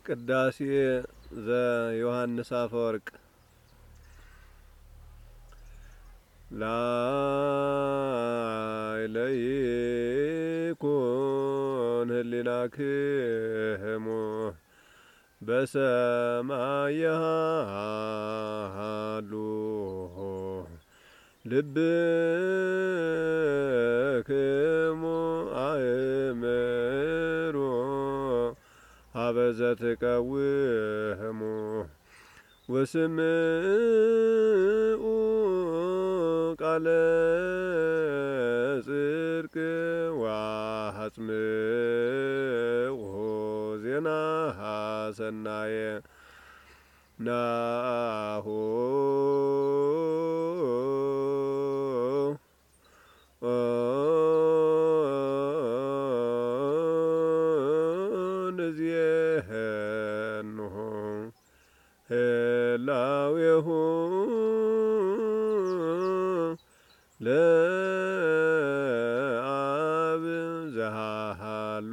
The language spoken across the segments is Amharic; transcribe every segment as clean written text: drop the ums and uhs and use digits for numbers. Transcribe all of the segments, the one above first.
ቅዳሴ ዘዮሐንስ አፈወርቅ ላይለይኩን ህሊናክሙ በሰማይ ያሉ ልብክሙ አእምሮ ሀበዘትቀውሙ ወስምዑ ቃለ ጽድቅ ወአጽምዑ ዜና ሰናየ ናሁ ንዜኑ ህላዌሁ ለአብ ዘሃሎ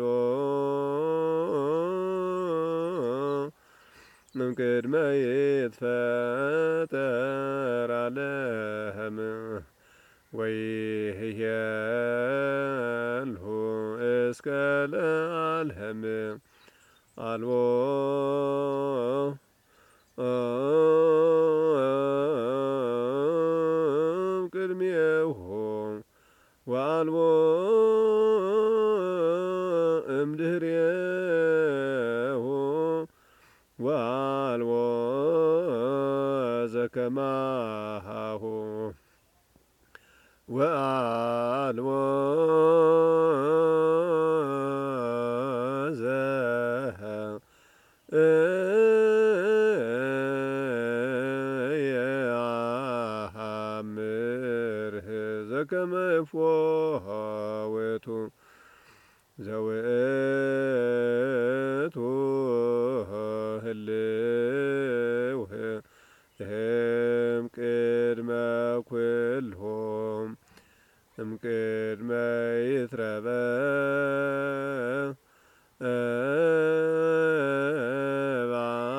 እምቅድመ ይትፈጠር ዓለም ወይሄልሁ እስከ ለዓለም አልቦ ቅድሜሁ ወአልቦ እምድህሬሁ ወአልቦ ዘከማሁ ወአልቦ ዘየአምርህ ዘከመ ይፍወቱ ዘውእቱ ህልው እምቅድመ ኩልሆም እምቅድመ ይትረበ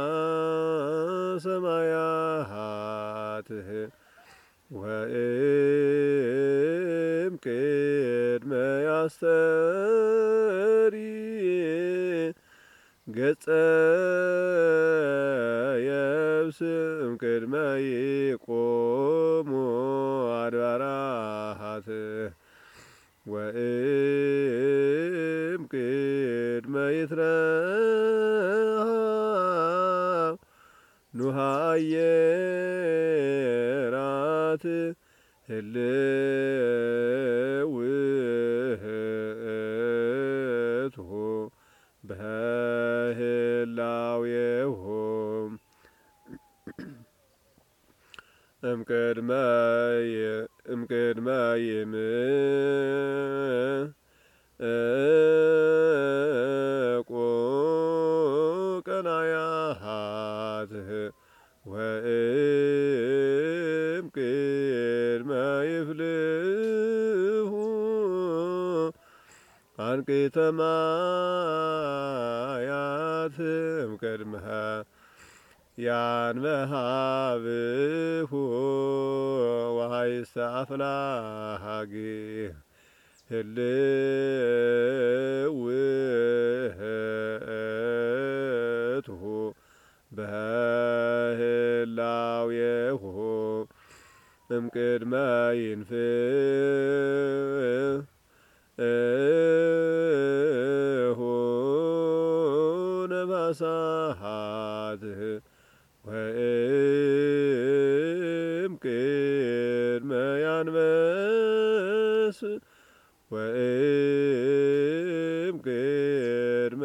ሰማያትህ ወእምቅድመ ያስተሪ ገጸ የብስ እምቅድመ ይቆሙ አድባራት ወእምቅድመ ይትረሃብ ኑሃየራት ህልውእትሁ በህላዌሁ እምቅድመ ይምቁ ቀናያትህ ወእምቅድመ ይፍልሁ አንቅዕተ ማያት እምቅድመ ያንበሃብሁ ወሀይሰ አፍላግ ህልውእትሁ በህላዌሁ እምቅድመ ይንፍሁ ነፋሳትህ ወእምቅድመ ያንበስ ወእምቅድመ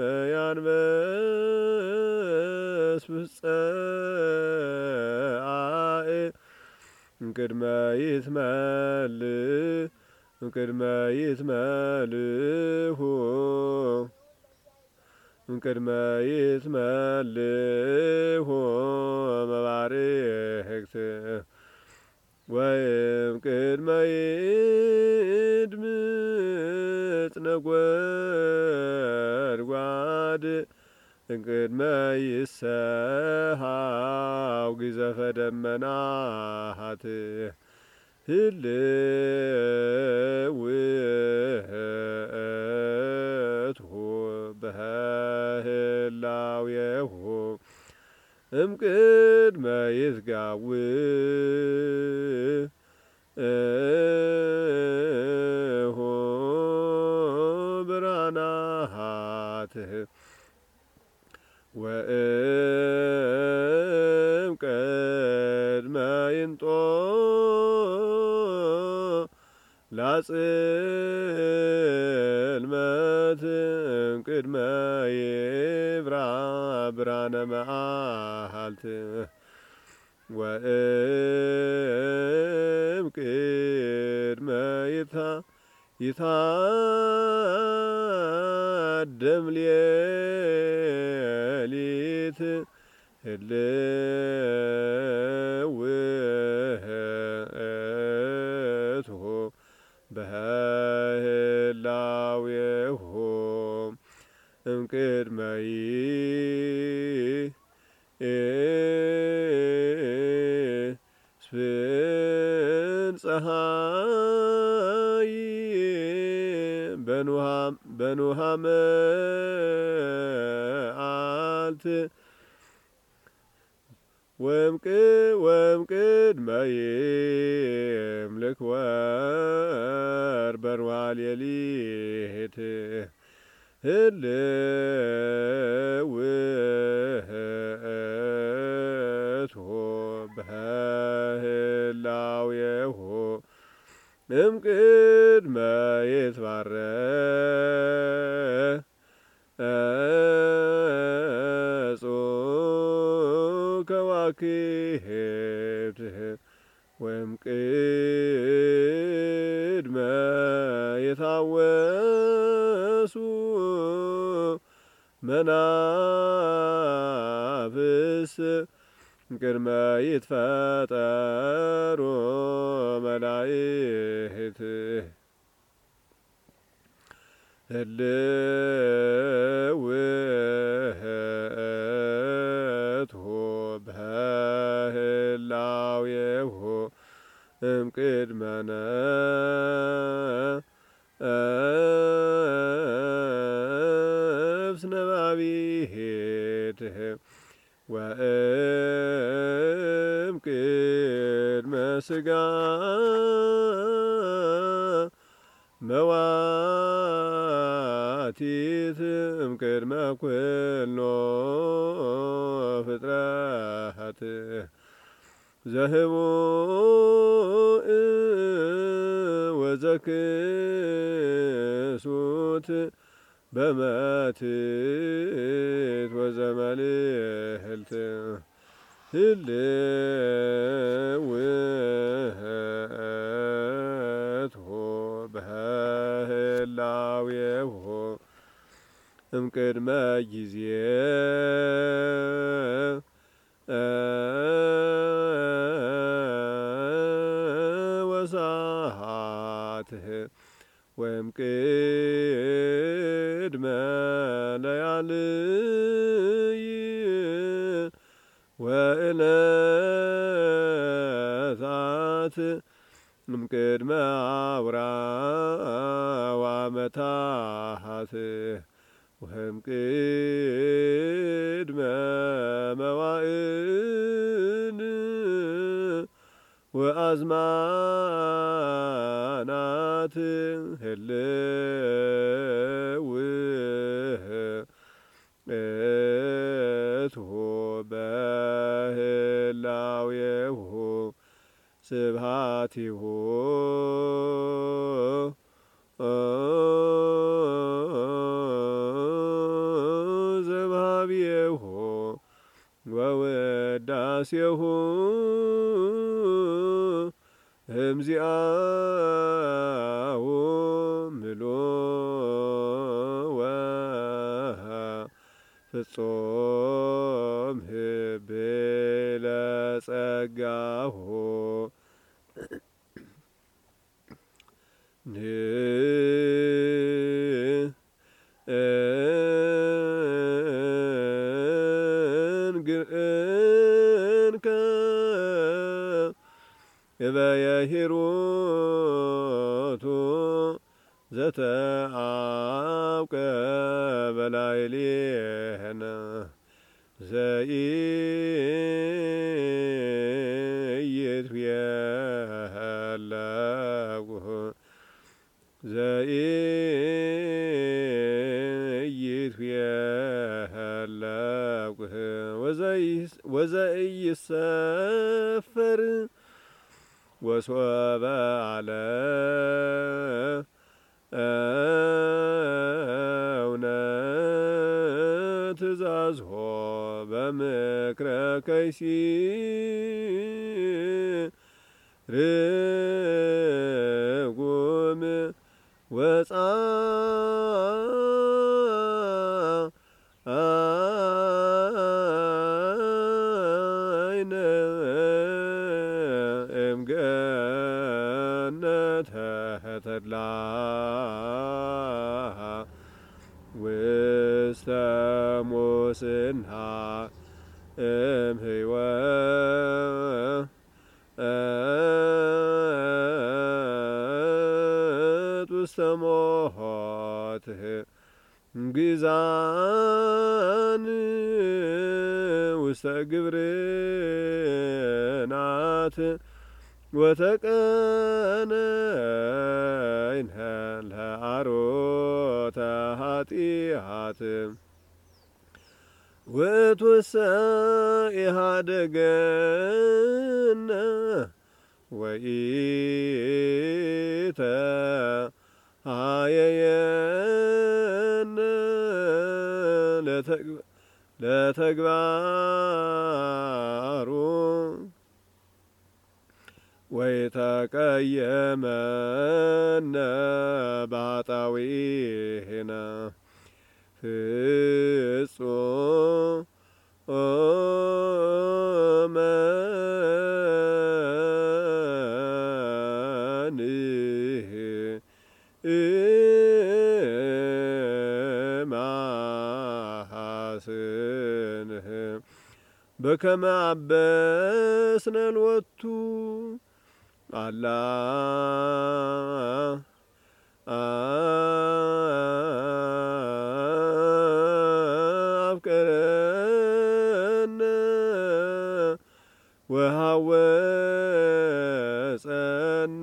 ያንበስ ፍጻኤ እምቅድመ ይትመልሁ እምቅድመ ይትመልሁ መባርክት ወእምቅድመ ይድምጽ ነጐድጓድ እምቅድመ ይሰሃው ግዘፈ ደመናት ህልውእትሁ በህላዌሁ እምቅድመ ይትጋውሁ ብርሃናት ወእምቅድመ ላጽልመት እምቅድመ ይብራ ብርሃነ መዓልት ወእምቅድመ ይታደም ሌሊት ህልውእትሁ በህላዌሁ እምቅድመ ይስፍን ፀሐይ በኑሃ መዓልት ወእምቅድመ ይምልክ ወር በኑሃ ሌሊት ህልውእትሁ በህላዌሁ እምቅድመ ይትባረጹ ከዋክብት ወእምቅድመ የታወሱ መናፍስ እምቅድመ ይትፈጠሩ መላእክት ህልውእትሁ በህላዌሁ እምቅድመ ነፍስ ነባቢት ወእምቅድመ ሥጋ መዋቲት እምቅድመ ኩሎ ፍጥረት ዘህቡእ ወዘክሱት በመትት ወዘመልዕልት ህልውእትሁ በህላዌሁ እምቅድመ ጊዜ ወሰዓት ወእምቅድመ ለያልይ ወዕለታት እምቅድመ አውራ ወዓመታት ወእምቅድመ መዋዕል ወአዝማናት ህልውእትሁ በህላዌሁ ስብሐቲሁ ዘባብየሁ ወውዳሴሁ እምዚአሁ ምሉእ ፍጹም ብለጸጋሁ እበየሂሩቱ ዘተአብቀ በላዕሌነ ዘኢይትዌለጉ ወዘኢይሰፈር ወሶበ አለውነ ትእዛዝሆ በምክረ ከይሲ ርጉም ወጻእነ እምገነተ ተድላ ውስተ ሙስና እምሕይወት ውስተ ሞት ግዛን ውስተ ግብርናት ወተቀነይነ ለአሮተ ኃጢአት ውእቱሰ ኢሃደገነ ወኢተሃየየነ ለተግባሩ ወይተቀየመነ ባጣዊነ ፍጹመ ማሐስንህ በከመ አበስነ ሎቱ አላ አፍቀረነ ወሃወፀነ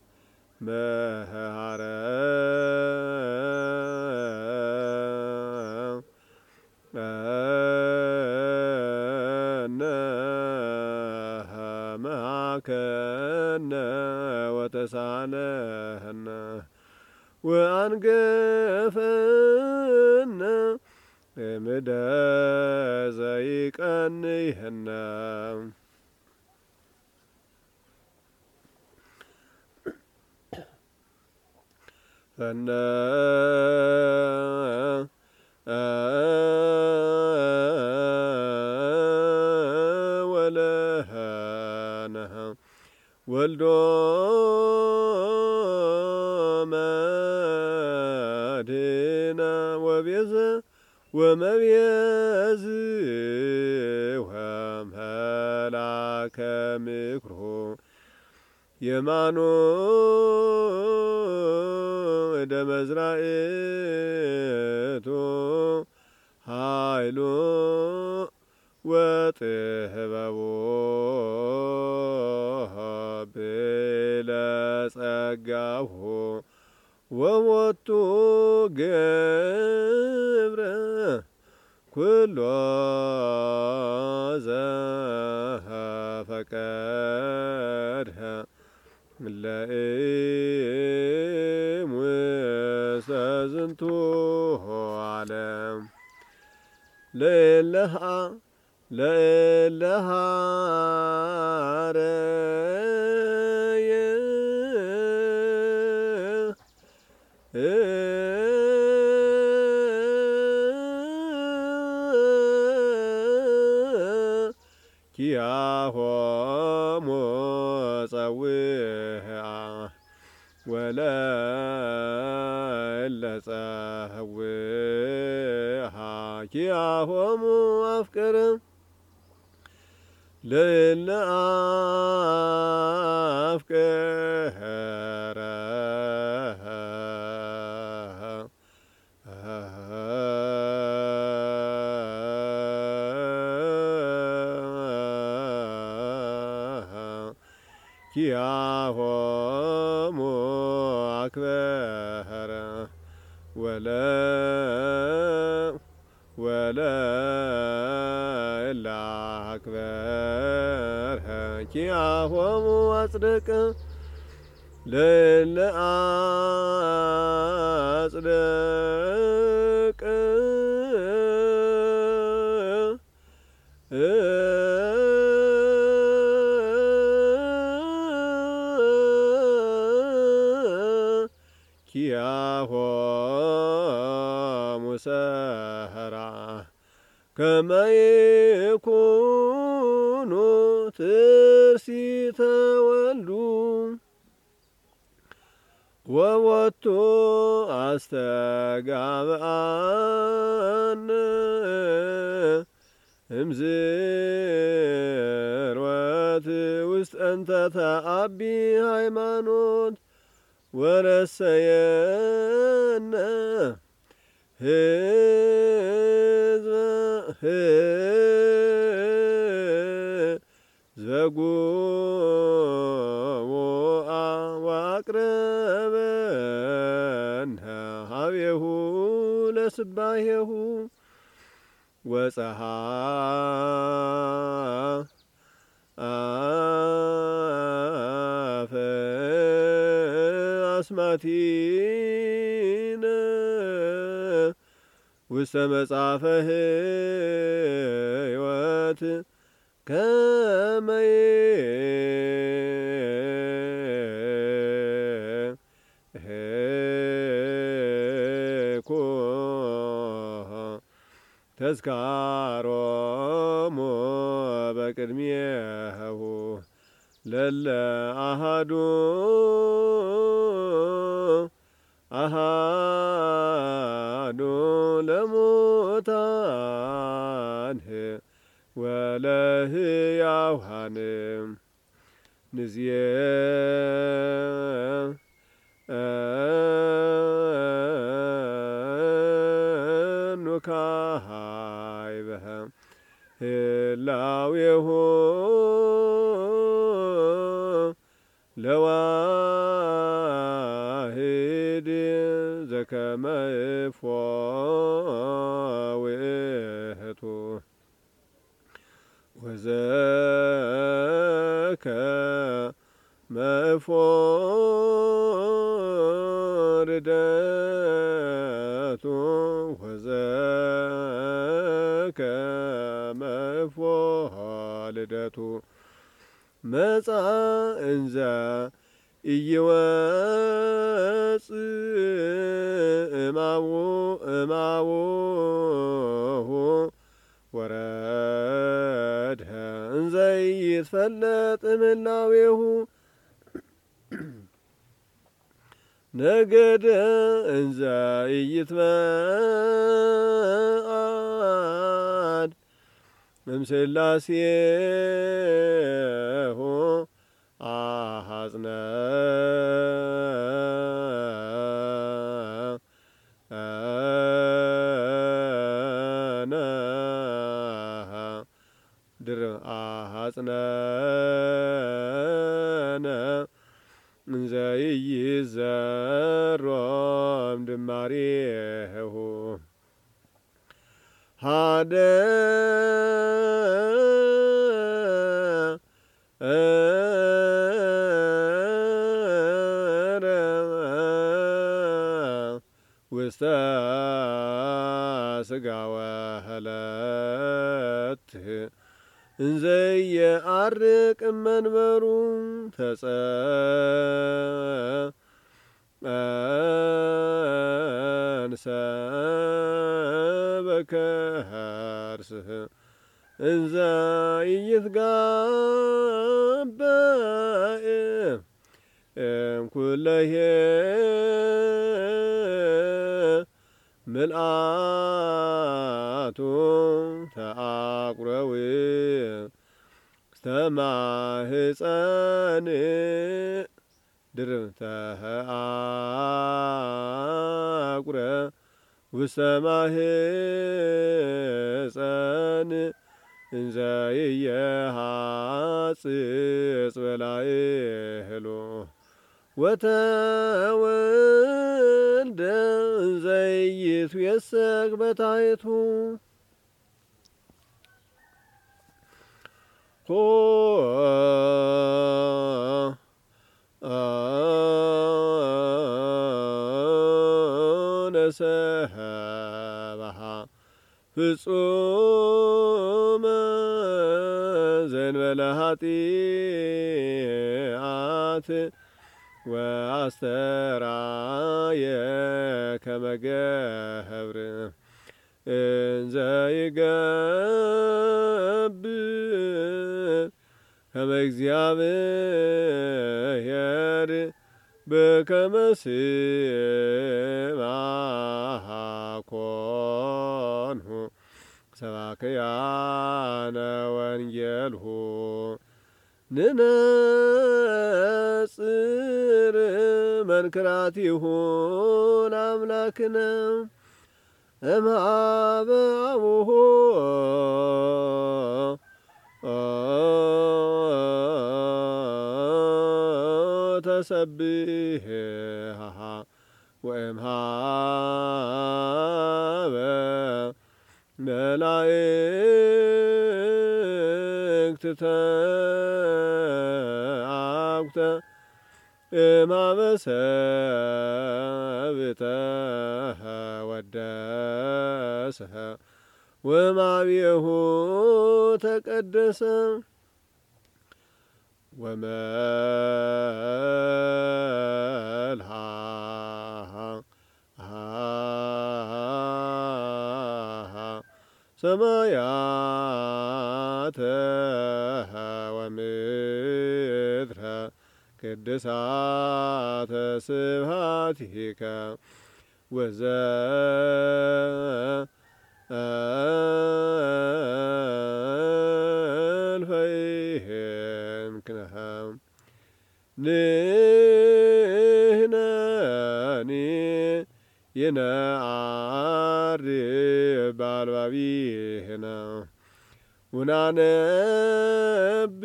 መሐረ መሐከነ ወተሳለህነ ወአንገፈነ እምደ ዘይቀንይህነ ፈነ ወለህነህ ወልዶ መድኅነ ወቤዘ ወመቤዝ ወመላከ ምክሩ የማኑ እደ መዝራእቱ ኃይሉ ወጥበቡ ብለጸጋሁ ወሞቱ ገብረ ኩሎ ዘፈቀድህ ለእም ውስተ ዝንቱ ዓለም ለእለሃ ረየ ኪያሆሙ ጸውዓ ወለእለ ጸውዓ ኪያሆሙ አፍቅር ለእለ አፍቀረ ኪያሆሙ አክበረ ወለእለ አክበረ ኪያሆሙ አጽደቀ ለእለ አጽደቀ ኪያሆሙ ሰራ ከመ ይኩኑ ትርሲተ ወልዱ ወወቱ አስተጋብአነ እምዝርወት ውስጥ እንተ ተአቢ ሃይማኖት ወረሰየነ ህዝበ ጉቡአ ወአቅረበነ ሀቤሁ ለስባሄሁ ወፀሃ አፈ አስማቲነ ውስተ መጽሐፈ ሕይወት ከመ ይኩን ተዝካሮሙ በቅድሜሁ ለለ አሃዱ ለሙታን ወለሕያዋን ንዜኑ ካይበ ህላዌሁ ለዋሂድ ዘከመ እፎ ወዘከመ እፎ ርደቱ ወዘከመ እፎ ልደቱ መጻ እንዘ ኢይወፅእ እማቡሁ ወረደ እንዘ ኢይትፈለጥ እምላዌሁ ነገደ እንዘ ኢይትበአድ እምሥላሴሁ አሐጽነ አሐጽነነ እንዘ ኢይዘሮም ድማሬሁ ውስተ ሥጋ ወህለት እንዘ የዐርቅ መንበሩ ተጸንሰ በከርስህ እንዘ ኢይትጋበእ እምኩለሄ ምልአቱ ተአቁረዊ ውስተ ማህፀን ድርብተ አቁረ ውስተ ማህፀን እንዘ ይየሐጽጽ በላዕሉ ወተወልደ እንዘ ይትዌሰክ በታሕቱ ኮነ ሰብአ ፍጹመ ዘእንበለ ኃጢአት ወአስተርአየ ከመ ገብር እንዘ ይገብር ከመ እግዚአብሔር በከመ ስምዐ ኮንሁ ሰባክያነ ወንጌልሁ ንነጽር መንክራቲሁ ለአምላክነ እምኀበ አቡሁ ተሰብሐ ወእምኀበ መላእክት ተአኩተ እምኀበ ሰብእ ተወደሰ ወእምኀቤሁ ተቀደሰ ወመልሃ ሰማያተ ወምድረ ቅድሳተ ስብሐቲከ ወዘልፈይህምክነሃ ንሕነኒ ይነአርብ በአልባቢነ ወናነብብ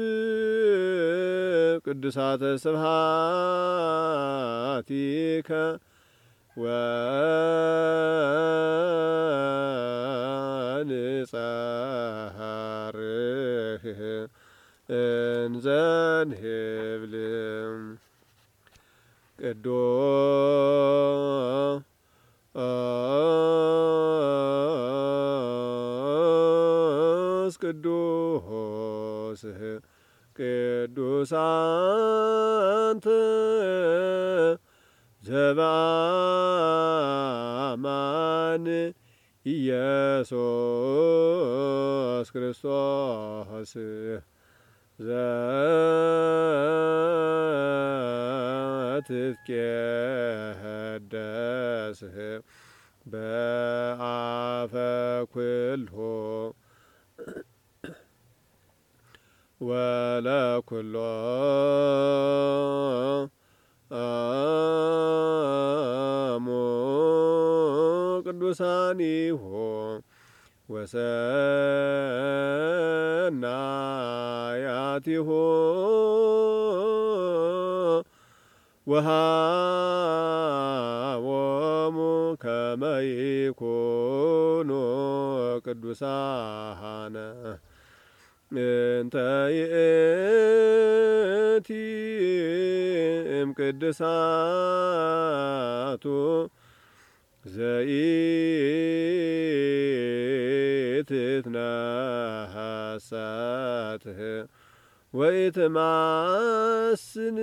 ቅዱሳተ ስብሐቲከ ወንጸርህ እንዘ ንብል ቅዱስ ቅዱስ አንተ ዘበአማን ኢየሱስ ክርስቶስ ዘትትቄደስ በአፈ ኩሉ ወለኩሎ ቅዱሳኒሁ ወሰናያቲሁ ወሃቦሙ ከመ ይኩኑ ቅዱሳነ እንተ ይእቲ እምቅድሳቱ ዘኢትትነሐሰት ወኢትማስን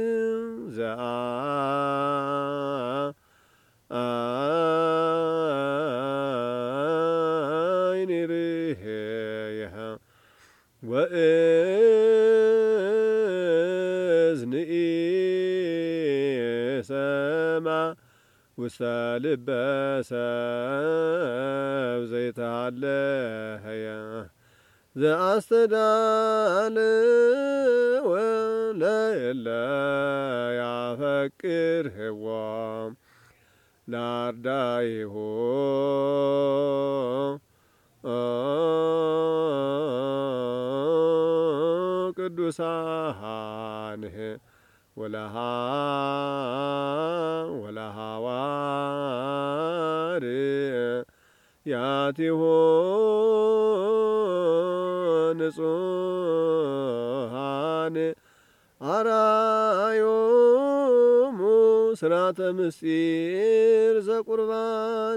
ዘአይን ርህየሃ ወእዝን ኢሰማ ውስተ ልበ ሰብ ዘይተሃለየ ዘአስተዳልወ ለእለ ያፈቅርህዎ ለአርዳኢሁ ቅዱሳንህ ወለሐዋርያቲሁ ንጹሐን አርአዮሙ ስርዓተ ምስጢር ዘቁርባን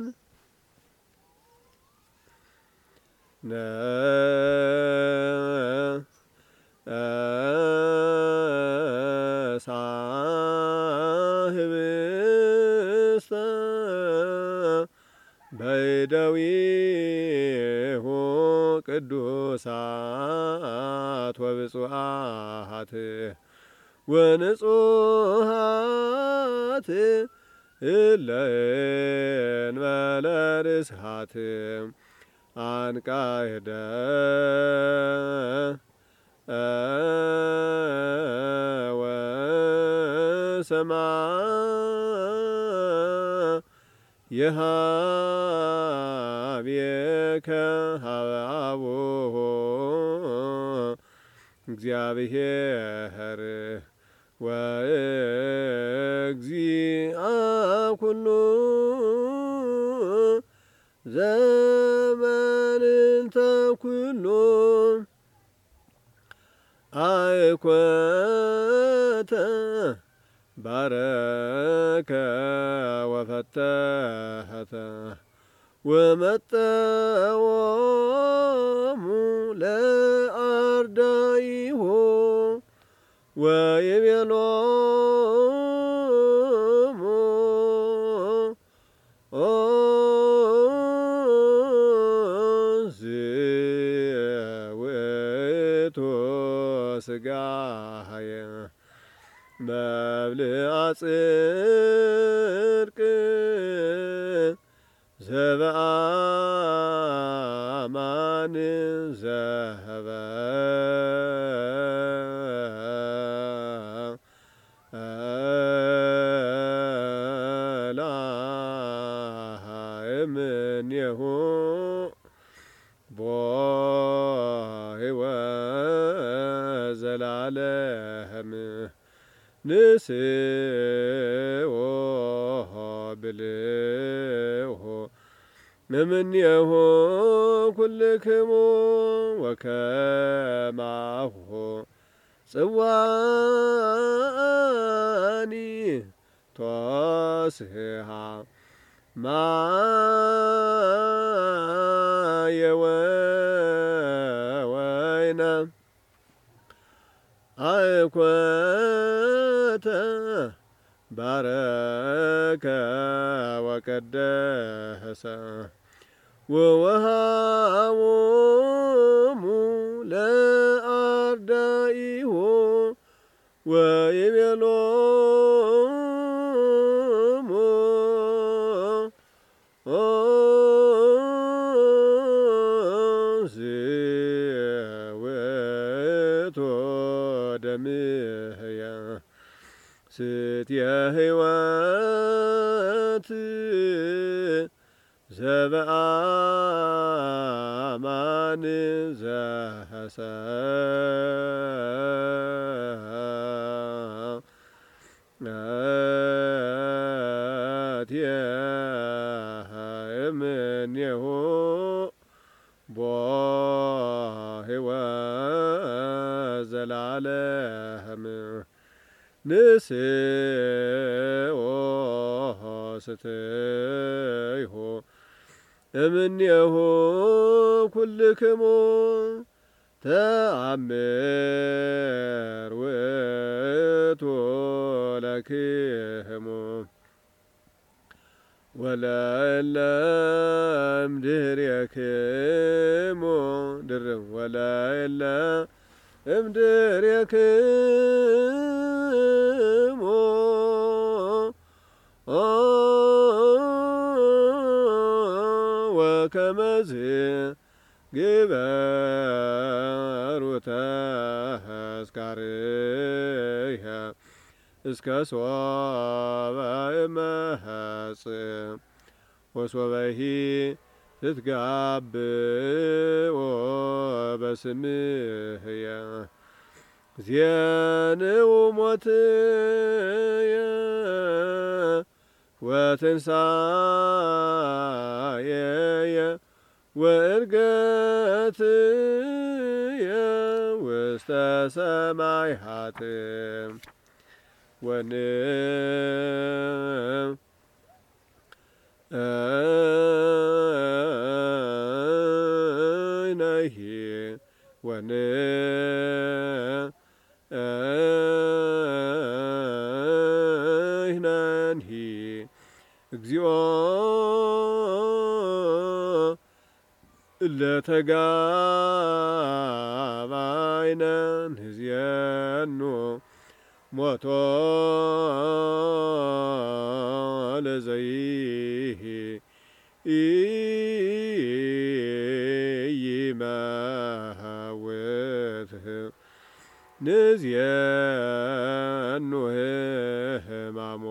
ሳህብስተ በይደዊሁ ቅዱሳት ወብፁዓት ወንጹሐት እለ እንበለ ርስሓት አንቃህደ የሃቤከ ሀብአቡሁ እግዚአብሔር ወእግዚአ ኩሉ ዘመንንተ ኩሉ አይኮተ ባረከ ወፈተሐተ ወመጠወሙ ለአርዳኢሁ ወይቤሎሙ ዝውእቱ ሥጋየ መብልዐ ጽድቅ ዘበአማን ዘሀበ እምኔሁ ቦሕይወት ዘላለም ንስኦ ብልሁ እምኔሁ ኩልክሙ ወከማሁ ጽዋኒ ቶስሃ ማየ ወይነ አይኮተ ባረከ ወቀደሰ ወወሃቦሙ ለአርዳኢሁ ወይቤሎሙ ዝውእቱ ደምየ ስትየ ሕይወት ዘበአማን ዘሐሰትየ እምኔሁ ቦሕይወት ዘላለም ንስኦ ስትይሁ እምኔሁ ኩልክሙ ተአምር ውእቱ ለክሙ ወለእለ እምድኅሬክሙ ድርብ ወለእለ እምድኅሬክሙ ወከመዝ ግበሩ ተስካርየ እስከ ሶበ እመሐጽእ ወሶበሂ ትትጋብኦ በስምየ ዜንው ሞትየ ወትንሣኤየ ወዕርገትየ ውስተ ሰማያት ወንነሂ ወንነሂ እግዚኦ ለተጋባይነ ንሕዝየኑ ሞቶ ለዘይህ ኢይመውት ንሕዝየኑ ሕማሞ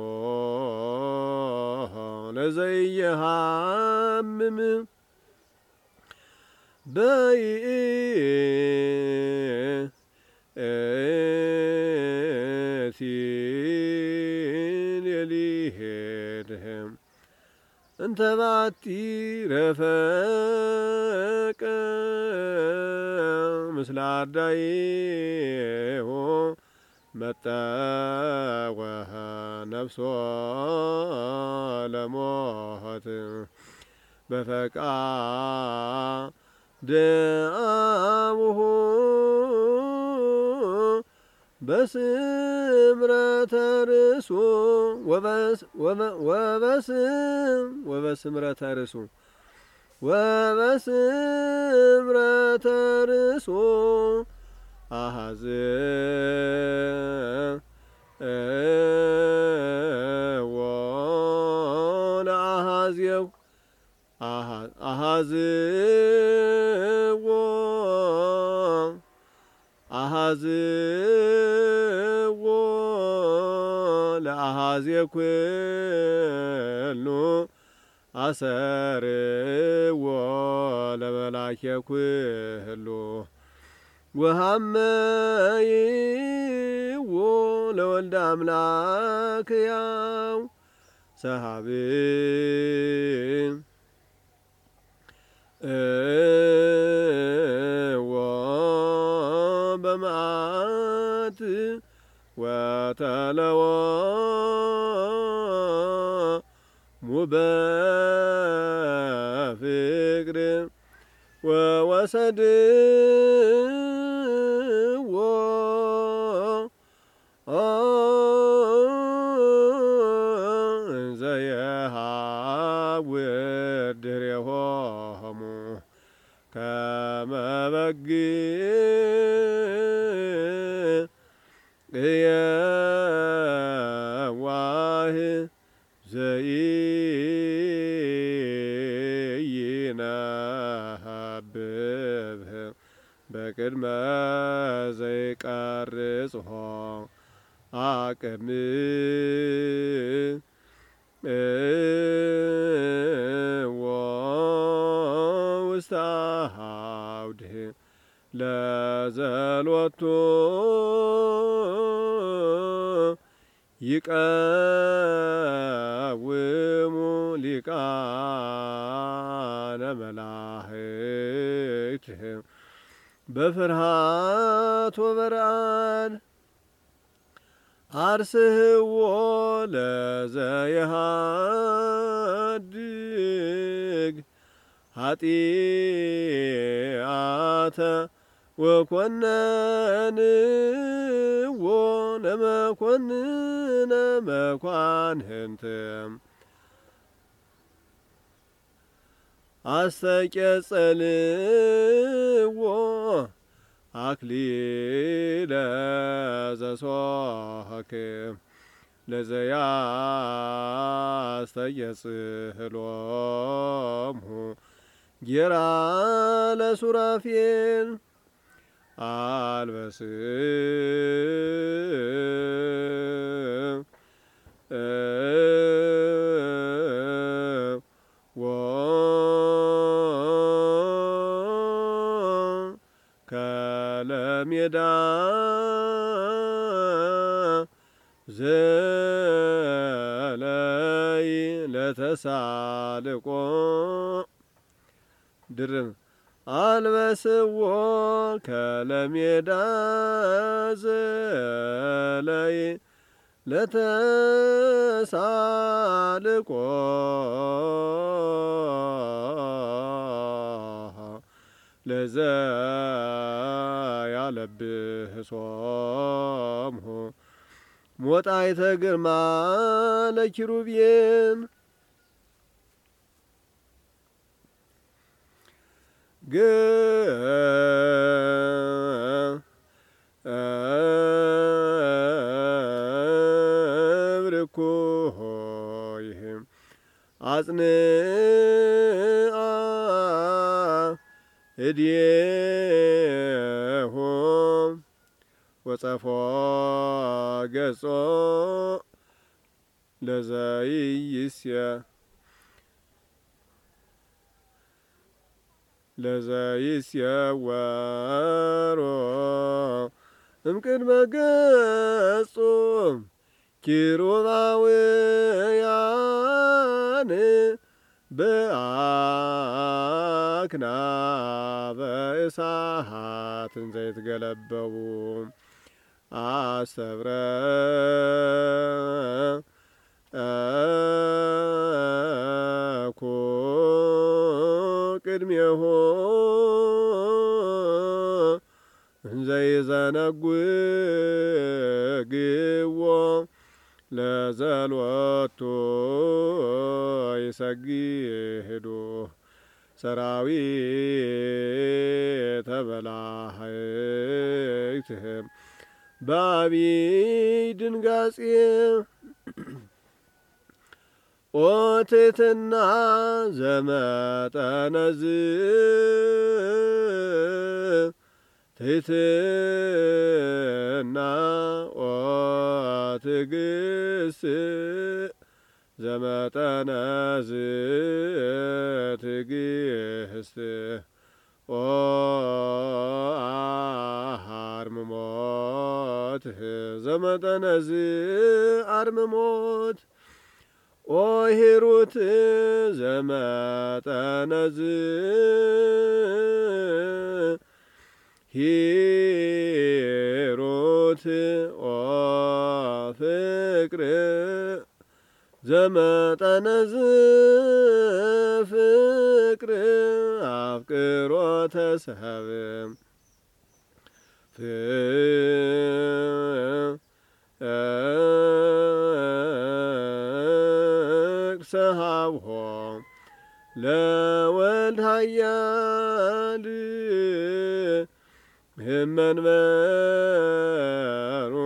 ለዘይሃምም በይእቲ ሌሊትም እንተ ባቲ ረፈቀ ምስለ አርዳኢሁ መጠወኸ ነፍሶ ለሞት በፈቃደ አቡሁ በስምረተ ርእሱ ወበስምረተ ርእሱ ወበስምረተ ርእሱ አሐዝ ወለአሐዝየው አሐዝዎ ለአሐዝየ ኩሉ አሰርዎ ለመላክየ ኩሉ ወሐመይዎ ለወልደ አምላክ ያው ሰሃብ በመዓት ወተለወ በፍቅር ወወሰድዎ ዘየሐውር ድኅሬሆሙ ከመ የዋህ ዘኢይናብብ በቅድመ ዘይቀርጽሖ አቅም ውስተ አውድ ለዘሎቱ ይቀውሙ ሊቃነ መላእክት በፍርሃት ወበረአድ አርስህዎ ለዘየሃድግ ኃጢአተ ወኮነንዎ ለመኮንነ መኳንንት አስተቄጸልዎ አክሊለ ዘሶክ ለዘያስተቄጽሎሙ ጌራ ለሱራፌል አልበስ ከለሜዳ ዘለይ ለተሳልቆ ድርም አልበስዎ ከለሜዳ ዘለይ ለተሳልቆ ለዘ ያለብህሶምሁ ሞጣይተ ግርማ ለኪሩቤል ገብርኩሆይህም አጽንአ እድየሁ ወጸፎ ገጾ ለዘይስየወሮ እምቅድመ ገጹ ኪሩባውያን በአክናፈ እሳት እንዘይትገለበቡ አሰብረ እኮ ቅድሜሁ እንዘይዘነጉግዎ ለዘልወቱ ይሰግዱ ሰራዊተ መላእክትህም በአቢይ ድንጋጼ ኦትትና ዘመጠነዝ ትሕትና ኦትግስ ዘመጠነዝ ትግህስት አርምሞት ዘመጠነዝ አርምሞት ኦሂሩት ዘመጠነዝ ሂሩት ኦፍቅር ዘመጠነዝ ፍቅር አፍቅሮተ ሰብ ሰሃብሖ ለወልድ ኃያል ህመንበሩ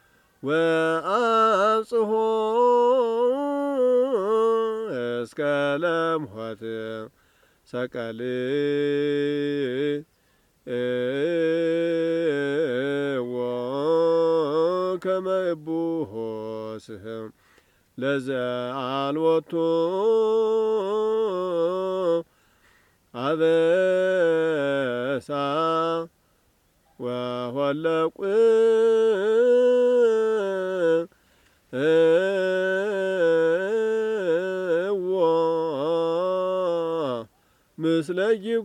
ወአብጽሖ እስከ ለምሖት ሰቀል እዎ ከመ እቡሆ ስህም ለዘአልወቱ አበሳ ወሆለቁ እዎ ምስለ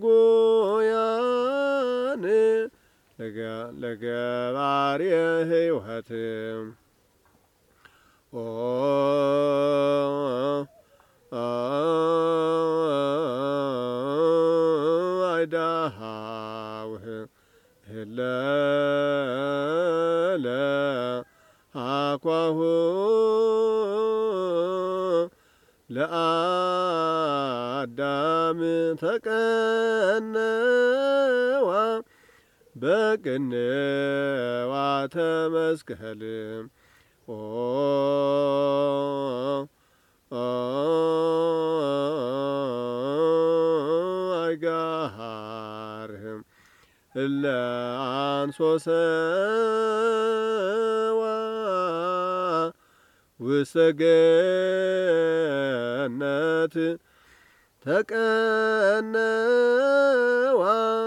ይጎያን ለገባሬ ሕይወት አይዳሃውህ ህለለ አኳሁ ለአዳም ተቀነዋ በቅንዋ ተመስቀል አይጋሃ ምግባርህም እለ አንሶሰዋ ውስተ ገነት ተቀነዋ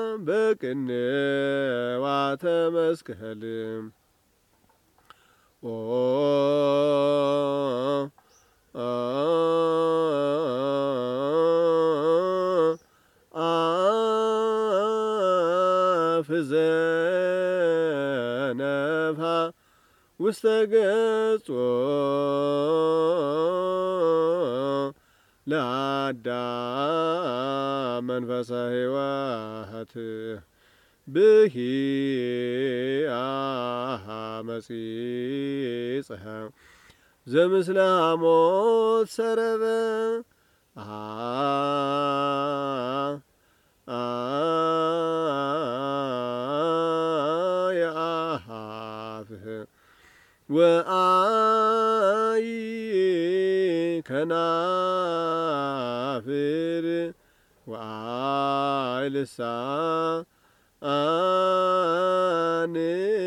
በቅንዋተ መስቀል አፍዘነፋ ውስተ ገጾ ለአዳም መንፈሰ ሕይወት ብሂአሃ መጺጽሐ ዘምስለ ሐሞት ሰረበ የአሃፍህ ወአይ ከናፍር ወአይ ልሳን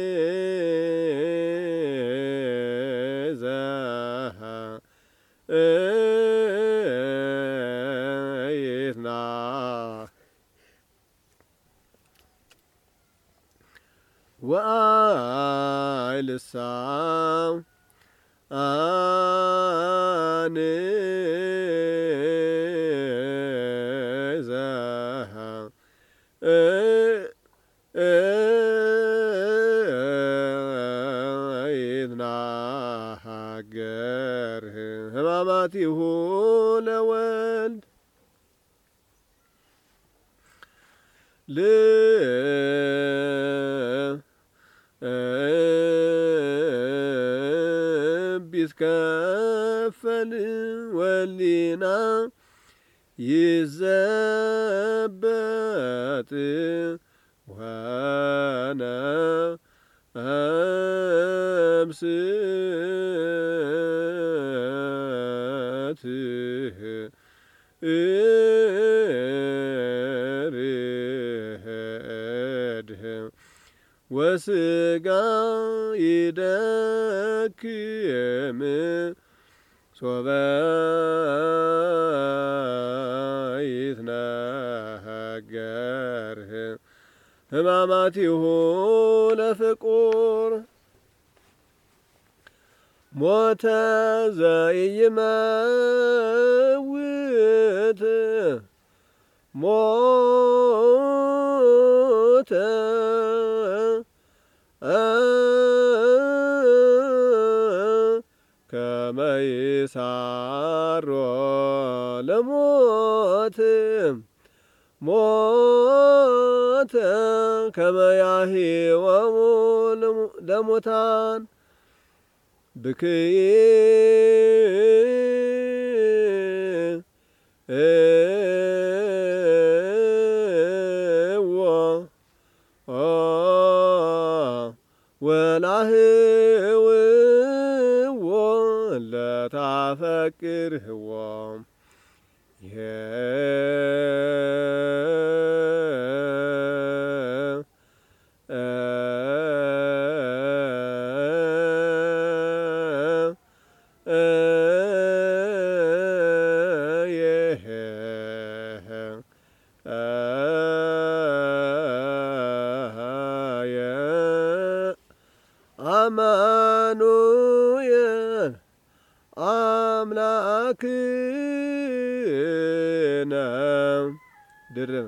ዘህ ይትና ወአይ ልሳን ዘህ ይትናገርህ ሕማማቲሁ ለወልድ ቢትከፈል ወሊና ይዘበጥ ወነ እምስትህ ርህድህ ወስጋ ይደክም ሶበ ይትናገርህ ሕማማቲሁ ለፍቁር ሞተ ዘኢይመውት ሞተ ከመ ይሳሮ ለሞት ሞተ ከመ ያህይወሙ ለሙታን ብክይ ወላህውዎ ለታፈቅርህዎ አማኑኤል አምላክነ ድርብ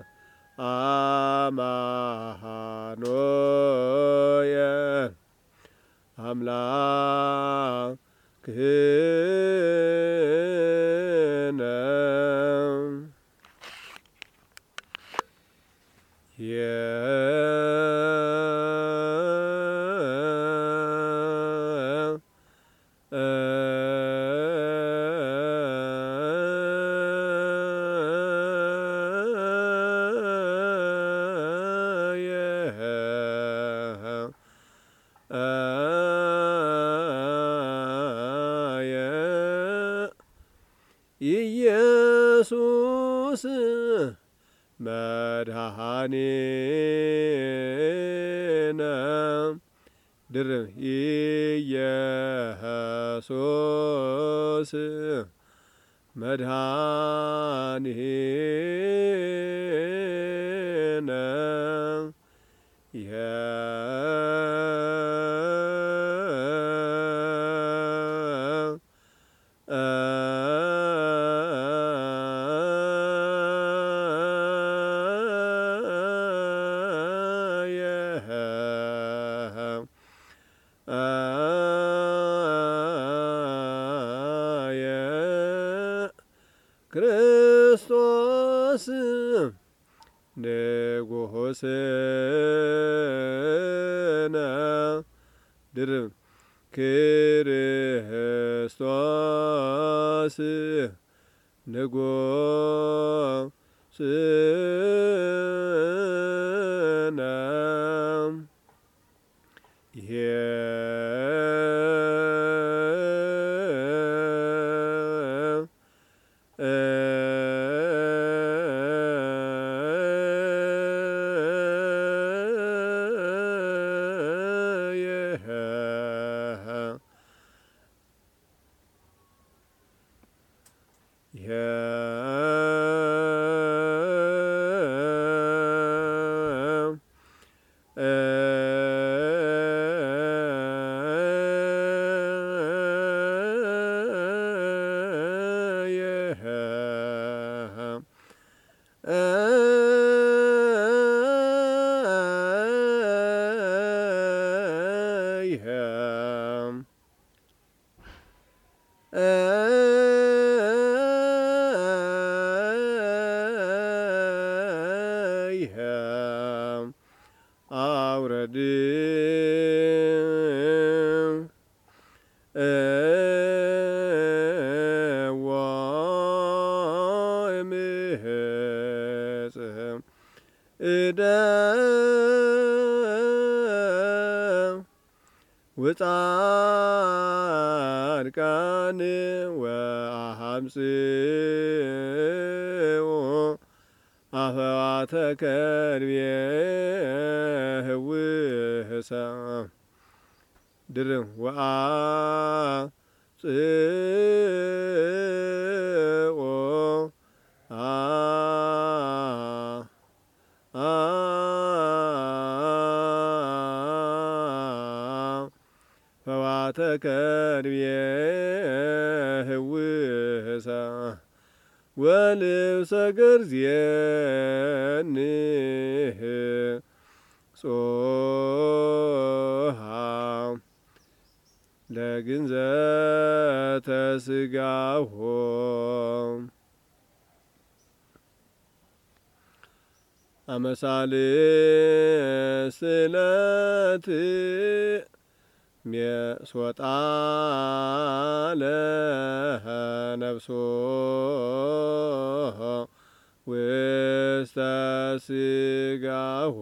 አማኑኤል አምላክነ ኢየሱስ መድኃኒነ መድኃኒነ ድርብ ኢየሱስ መድኃኒነ ክርስቶስ ንጉሥነ ድርብ ክርስቶስ ንጉሥነ አውረድ ወምሕጽም እደ ወጻድቃን ወአሐምጽኡ አፈዋተ ከርቤ ህውህሰ ድርብ ወአጽኡ ፈዋተ ከርቤ ህውህሰ ወልብሰ ገርዜንህ ጾሃ ለግንዘተ ሥጋሆ አመሳልስት ዕለት ሜሶጣ ለነፍሶ ውስተ ሥጋሆ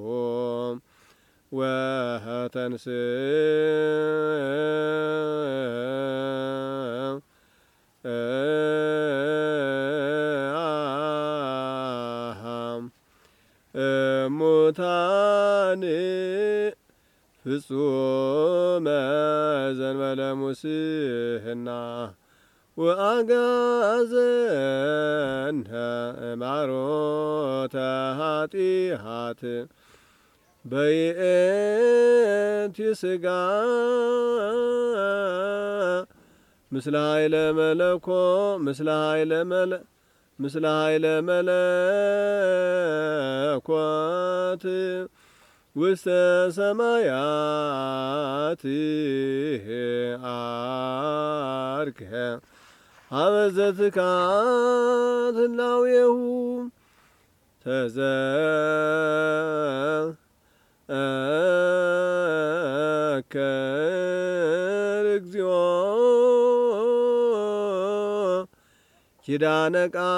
እሙታን ፍጹመ ዘእንበለ ሙስና ወአግዓዘነ እማሮተ ኃጢአት በይእቲ ሥጋ ምስለ ኃይለ መለኮት ውስተ ሰማያት ዐርገ ሀበ ዘትካት ህላዌሁ ተዘከር እግዚኦ ኪዳነ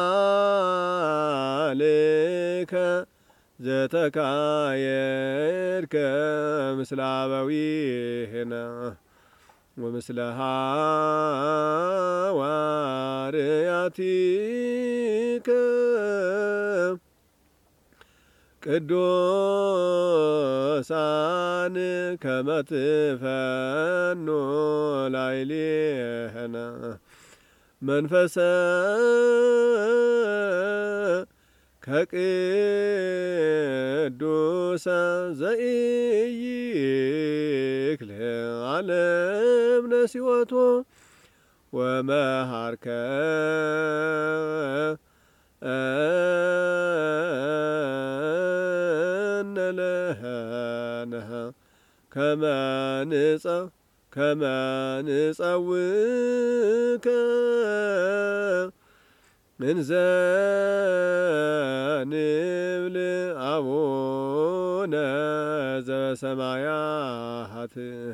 ቃልከ ዘተካየድከ ምስለ አበዊነ ወምስለ ሐዋርያቲከ ቅዱሳን ከመ ትፈኑ ላዕሌነ መንፈሰ ከቅዱሰ ዘኢይክል ዓለም ነሲወቶ ወመሃርከ ነለነህ ከመ ንጸውከ እንዘ ንብል አቡነ ዘበሰማያት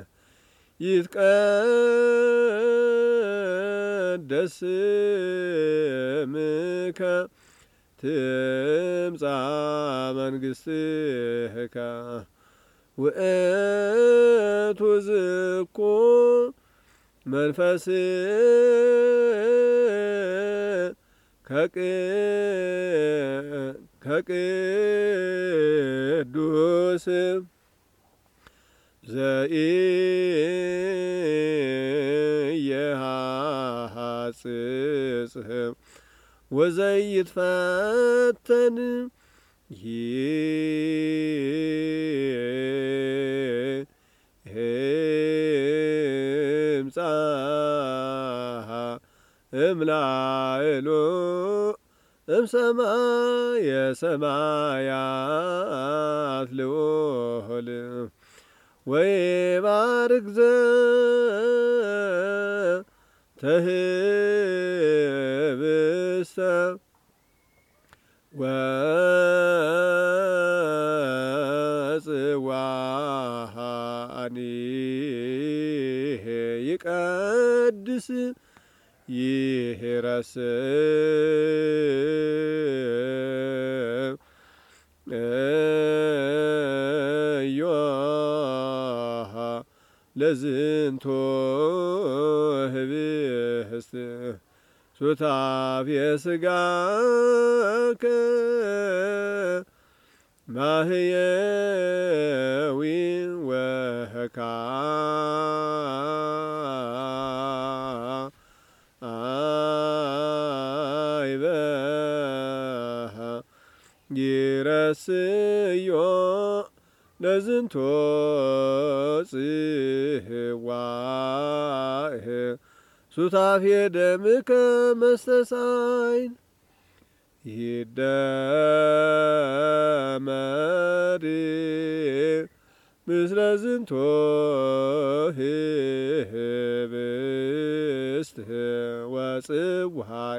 ይትቀደስ ስምከ ትምጻእ መንግሥትከ ውእቱ ዝኩ መንፈስ ከቅዱስ ዘኢየሐጽጽ ወዘይትፈተን ይምጻእ እምላእሉ እምሰማየ ሰማያት ልዑል ወይባርክ ዘተህብስተ ወጽዋኒ ይቀድስ ይረስብ እዮሃ ለዝንቶ ህብስት ሱታፌ ሥጋከ ማህየዊ አይበሃ ይረስዮ ለዝንቶ ጽዋዕ ሱታፌ ደምከ መስተሳይን ይደመር ምስለ ዝንቶ ህብስት ወጽዋዕ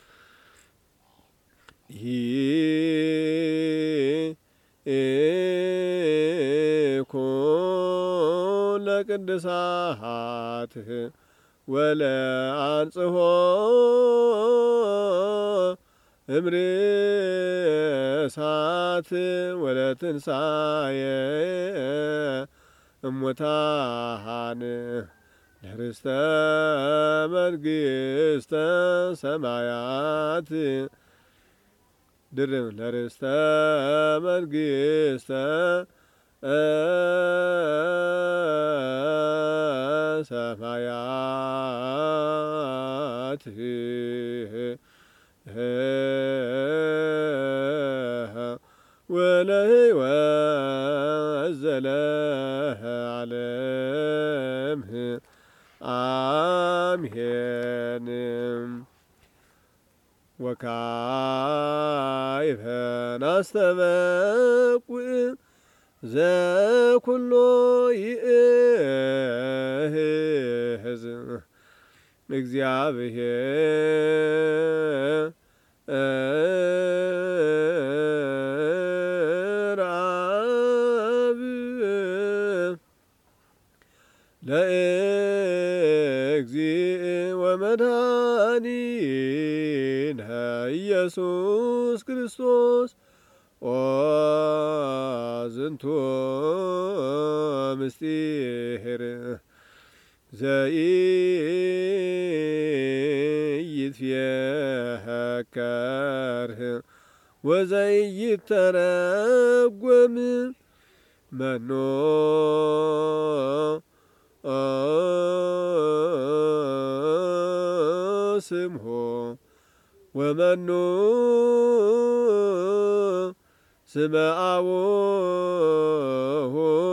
ይኩን ለቅድሳት ወለአንጽሖ እምርሳት ወለትንሣኤ እሙታን ለርስተ መንግሥተ ሰማያት ድርም ለርስተ መንግሥተ ሰማያት ወለሕይወት ዘለዓለም አሜን። ወካዕበ ናስተበቁዕ ዘኩሎ ይእህዝ እግዚአብሔር አብ ለእግዚእ ወመድኃኒነ ኢየሱስ ክርስቶስ ኦ ዝንቱ ምስጢር ዘኢይትፌከር ወዘኢይተረጎም መኖ ስምሖ ወመኑ ስመ አቡሁ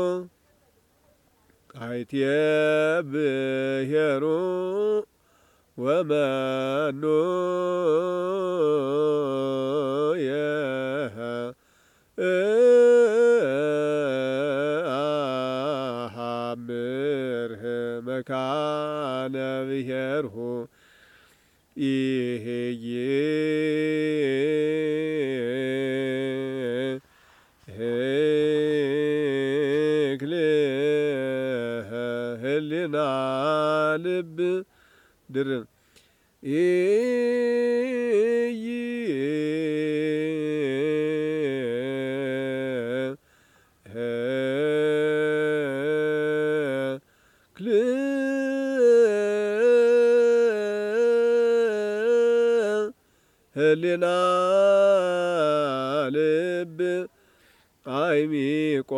አይትየ ብሔሩ ወመኑ አሐምርህ መካነ ብሔርሁ ኢሄይ ህሊና ልብ ድርብ ህሊና ልብ አይሚቆ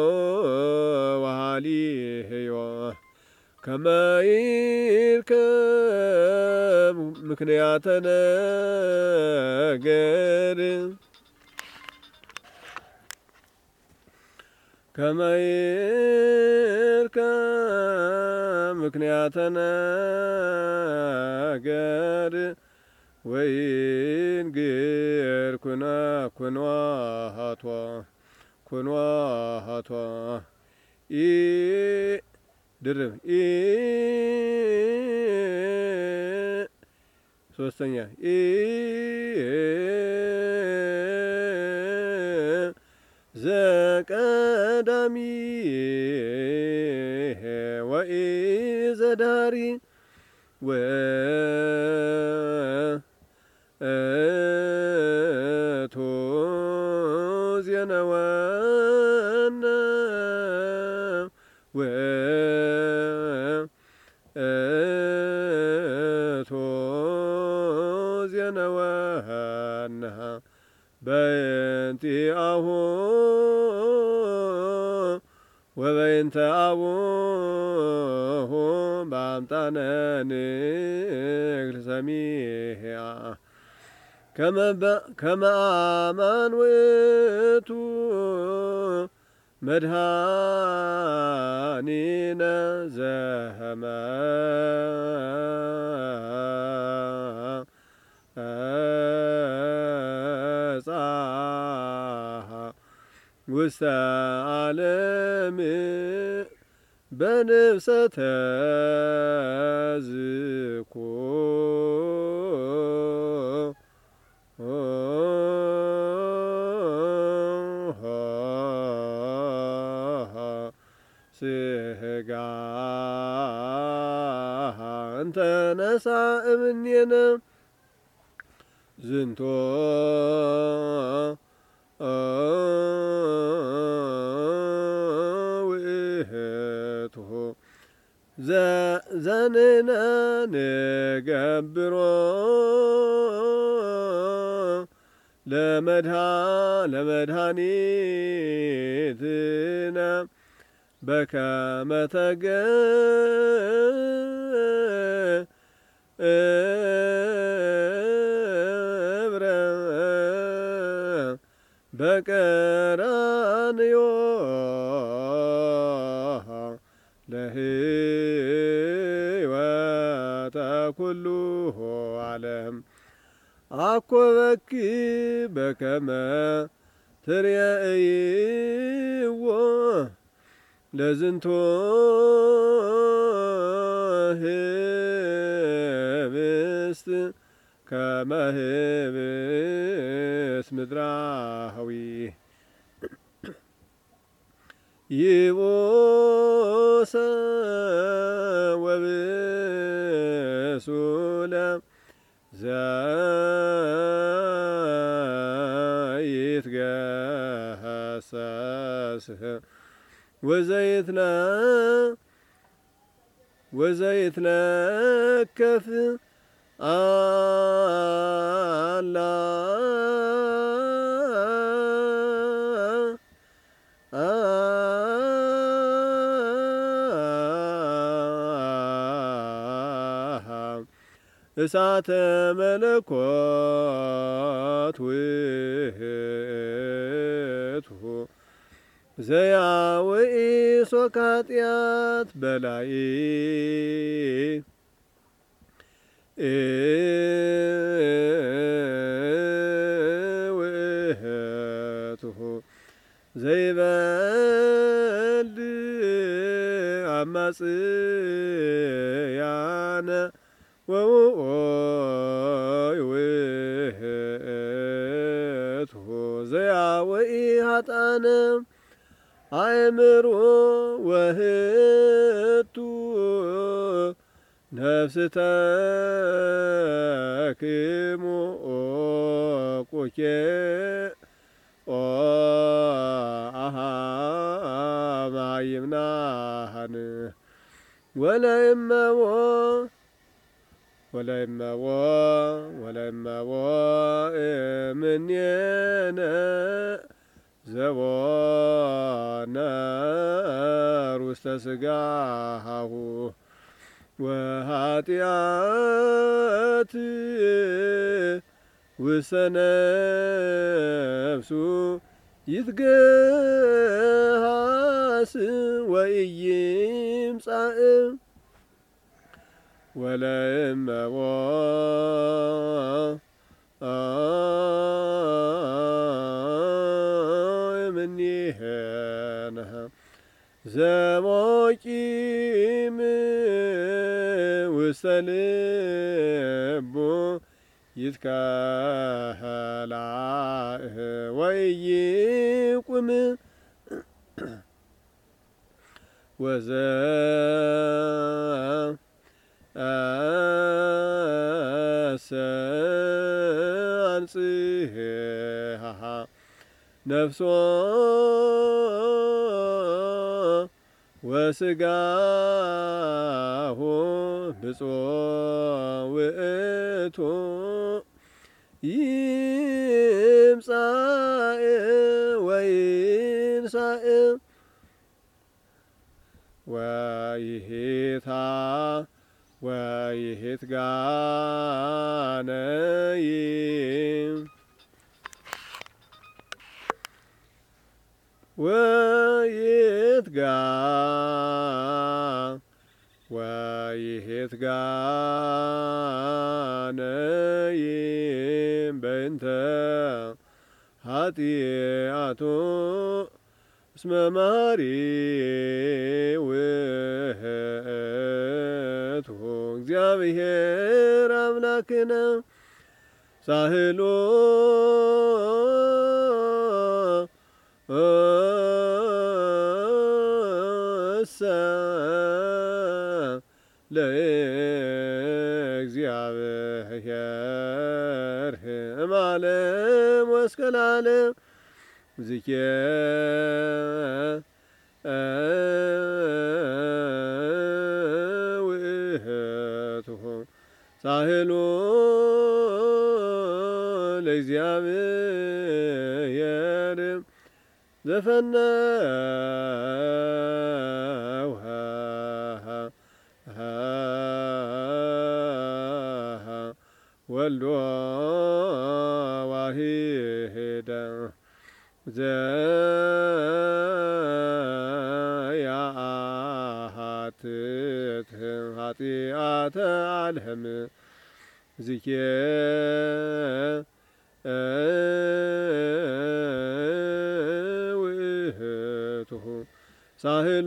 ወሃሊህዮ ከመ ይርከብ ምክንያተ ነገር ከመ ይርከብ ምክንያተ ነገር ወይንግር ኩንዋሃቷ ድርብ ሶስተኛ ዘቀዳሚ ወኢዘዳሪ ቶ ዜነወነ ቶ ዜነወነ በእንቲአሁ ወበእንተ አቡሁ በአምጣነ ንግል ሰሚዐ ከመ አማን ውእቱ መድኃኒነ ዘመጻ ውስተ ዓለም በንብሰተ ዝኩ ስጋ እንተነሳ እምኔነ ዝንቶ ውእቱ ዘንነ ንገብሮ ለመድኃኒትነ በከመ ተገብረ በቀራንዮ ለሕይወተ ኩሉ ዓለም አኮ በከመ ትሬእይዎ ለዝንቶ ህብስት ከመ ህብስት ምድራዊ ይቦሰ ወብሱለ ዘይትገሰስ ወዘይትለከፍ አላ እሳተ መለኮት ውእቱ ዘያውኢ ሶከ ኃጢአት በላይ ውእቱ ዘይበል አማጽያነ ወውኦይ ውእቱ ዘያውኢ ኃጥአነ አእምሮ ወህቱ ነፍስ ተክሙ ቁኬ አሃማይምናሃን ወለእመዎ እምኔነ ዘቦነር ውስተ ሥጋሁ ወኃጢአት ውስተ ነፍሱ ይትገሃስ ወኢይምጻእ ወለእመዎ እምኔነ ዘሞቂም ውስተ ልቡ ይትከሀላ ወኢይቁም አንጽሐ ነፍሶ ወሥጋሁ ብፁዕ ውእቱ ይምጻእ ወይንሣእ ወይትጋነይ ወይትጋነይ በእንተ ኃጢአቱ እስመ መሐሪ ውእቱ እግዚአብሔር አምላክነ ሳህሎ ለእግዚአብሔር እምዓለም ወእስከ ለዓለም ዝኬ ውእቱ ሳህሎ ለእግዚአብሔር ዘፈነውሃ ወልዶ ዋሂደ ዘያአሐትት ኃጢአተ ዓለም ዝኬ ውእቱ ሳህሎ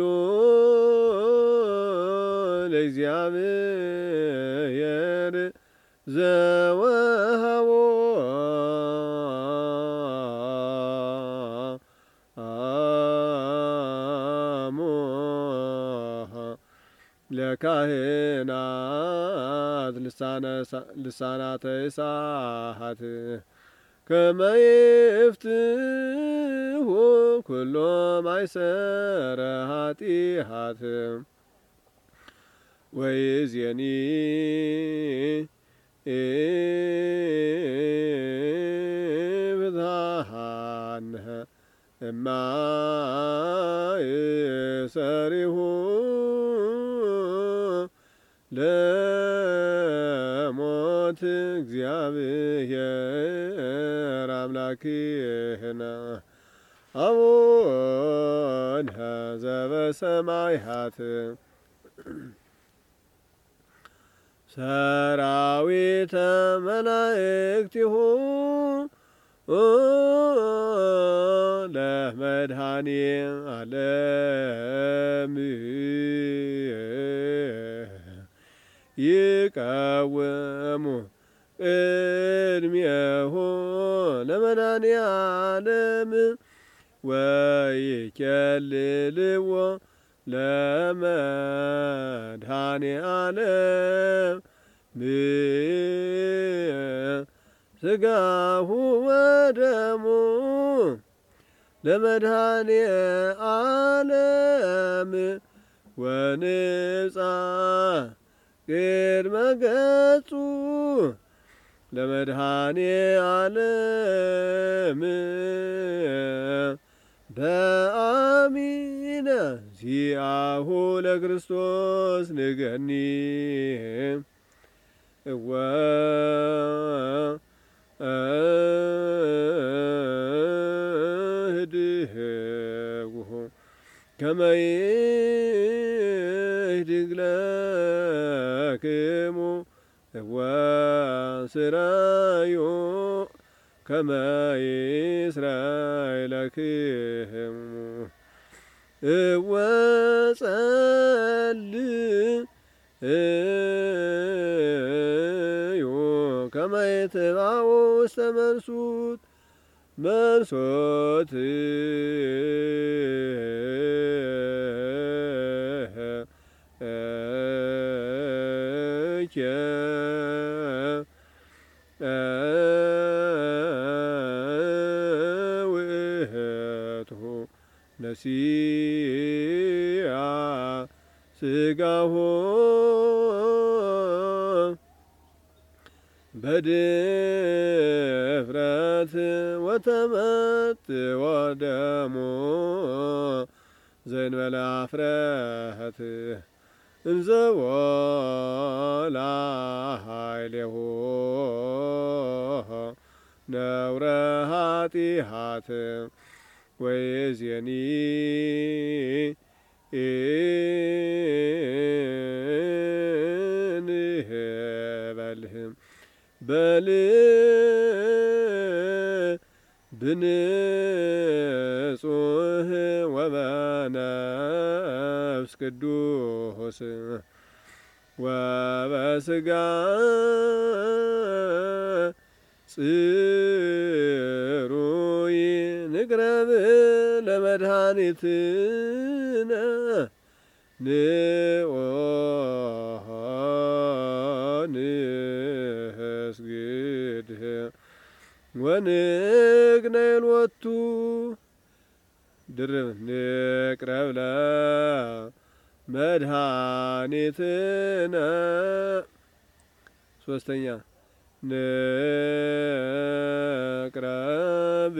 ለእግዚአብሔር ዘወሃቦ ለካህናት ልሳናተ እሳት ከመ ይፍትሑ ኩሎ ማእሰረ ኃጢአት ወይእዜኒ ፍትሐነ እማእሰሪሁ ለሞት እግዚአብሔር አምላክነ አቡነ ዘበሰማያት ሰራዊተ መላእክቲሁ ለመድኃኔ ዓለም ይቀወሙ ቅድሜሁ ለመድኃኔ ዓለም ወይኬልልዎ ለመድኃኔ ዓለም ሥጋሁ ወደሙ ለመድኃኔ ዓለም ወንጻ ቅድመ ገጹ ለመድኃኔ ዓለም በአሚነ ዚአሁ ለክርስቶስ ንገኒ እወ ህድህጉሁ ከመ ይህድግ ለክሙ እወ ስራዩ ከመ ይስራይ ለክሙ እወ ጸልዩ ከመ ይትባኡ ውስተ መንሱት ውእቱ ነሲአ ሥጋሁ በድፍረት ወተመትዖ ደሙ ዘእንበለ ኀፍረት እንዘቦ ላኃይሌሁ ነውረ ኃጢአት ወይእዜኒ እንበልህ ብንጹህ ወበነፍስ ቅዱስ ወበሥጋ ጽሩይ ንቅረብ ለመድኃኒትነ ንስግድ ወንግነይ ሎቱ ድርብ ንቅረብ ለመድኃኒትነ ሶስተኛ ንቅረብ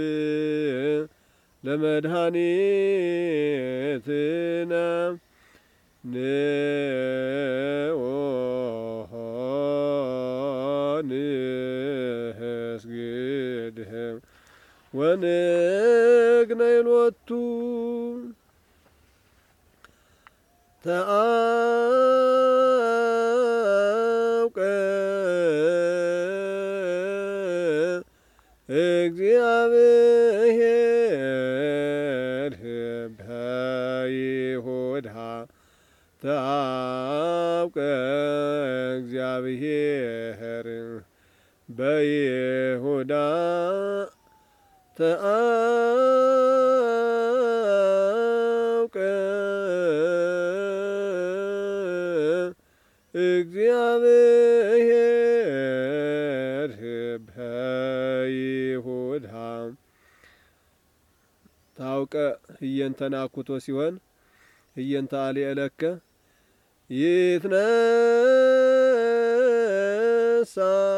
ለመድኃኒትነ ንስግድ ወንግነይ ሎቱ ተአውቀ እግዚአብሔር በይሁዳ ተአውቀ እግዚአብሔር በይሁዳ ተአውቀ እግዚአብሔር በይሁዳ ታውቀ እየንተናኩቶ ሲሆን እየንተ አልየለከ ይትነሳ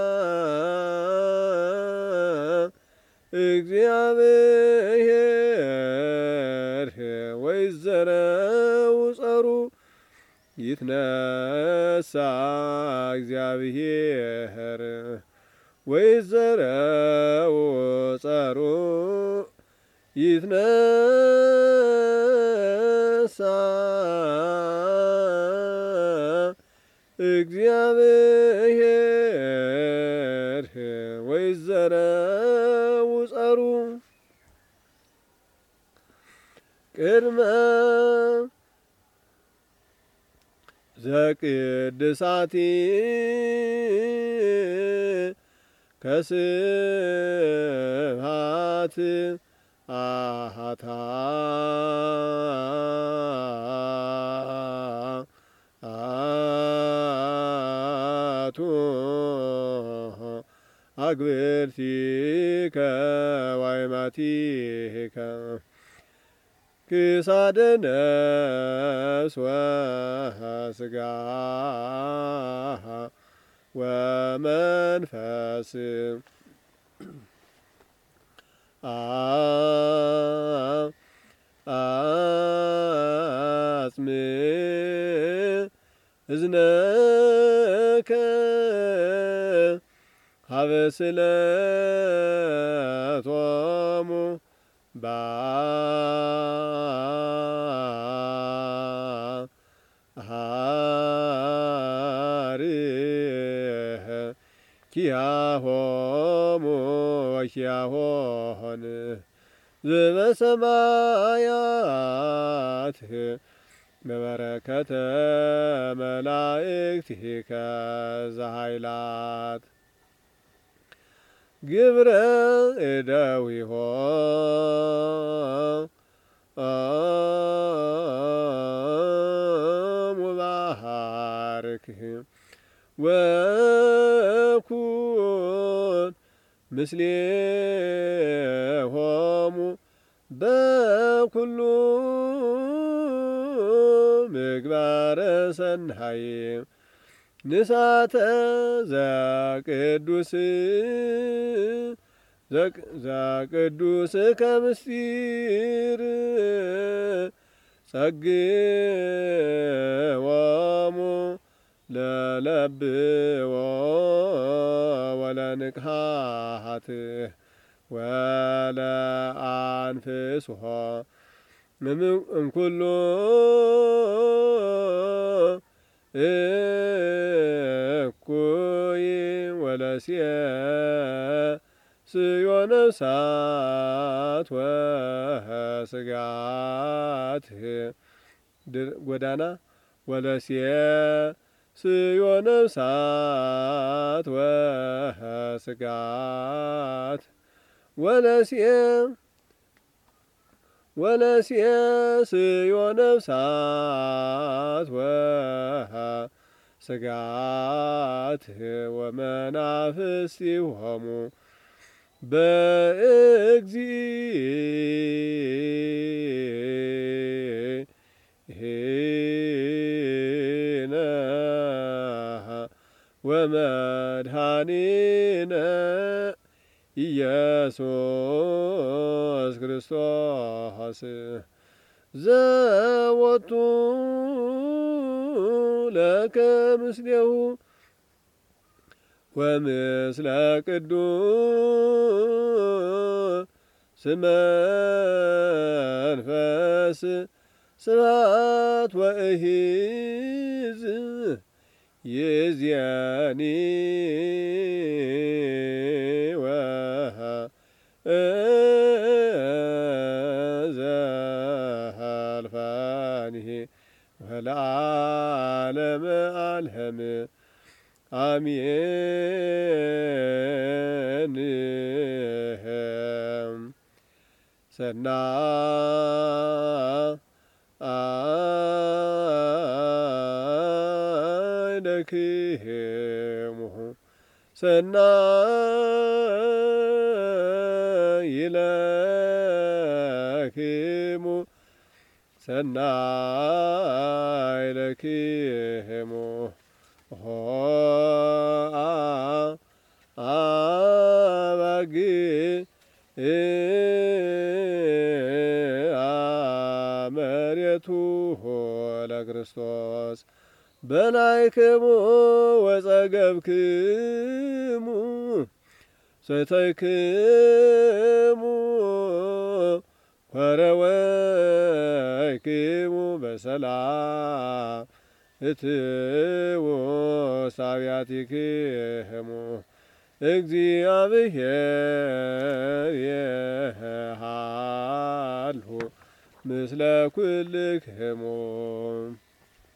እግዚአብሔር ወይዘረው ጸሩ ይትነሳ እግዚአብሔር ወይዘረው ጸሩ ይትነሳ እግዚአብሔር ወይዘረው ጸሩ ቅድመ ዘቅድሳቲ ከስብሐት አሃታ አቱ አግብርቲከ ዋይማቲከ ክሳደ ነፍስ ወሥጋ ወመንፈስ አጽም እዝነከ ሀበ ስእለቶሙ ባህርህ ኪያሆሙ ወኪያሆን ዘበሰማያት በበረከተ መላእክቲከ ዘኃይላት ግብረ እደዊሆሙ ባርክህ ወኩን ምስሌሆሙ በኩሉ ምግባረ ሰናይ ንሳተ ዘቅዱስ ከምስጢር ጸግዎሙ ለለብዎ ወለንቅሃት ወለአንፍስሖ እምኩሉ እኩይ ወለስዮ ነፍሳት ወሥጋት ጎዳና ወለስዮ ነፍሳት ወሥጋት ወለስዮ ነፍሳት ወሥጋት ወመናፍስቲሆሙ በእግዚእነ ወመድኃኒነ ኢየሱስ ክርስቶስ ዘወቱ ለከ ምስሌሁ ወምስለ ቅዱስ መንፈስ ስብሐት ወእሂዝ ይእዜኒ ወዘልፈኒ ወለዓለመ ዓለም አሜን። ሰናይ ለክሙ ሰናይ ለክሙ ሰናይ ለክሙ አባግ መሬቱ ለክርስቶስ በላይክሙ ወጸገብክሙ ሰተይክሙ ኮረወይክሙ በሰላም እትዎ ሳብያቲክሙ እግዚአብሔር የሃልሁ ምስለ ኩልክሙ